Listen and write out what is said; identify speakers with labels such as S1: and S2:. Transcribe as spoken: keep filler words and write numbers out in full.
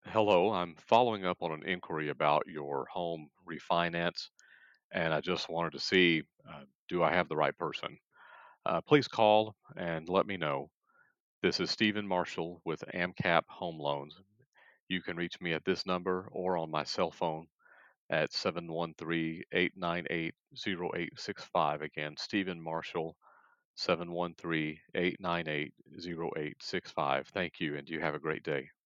S1: Hello, I'm following up on an inquiry about your home refinance, and I just wanted to see, uh, do I have the right person? Uh, please call and let me know. This is Stephen Marshall with AMCAP Home Loans. You can reach me at this number or on my cell phone at seven one three, eight nine eight, zero eight six five. Again, Stephen Marshall, seven one three, eight nine eight, zero eight six five. Thank you, and you have a great day.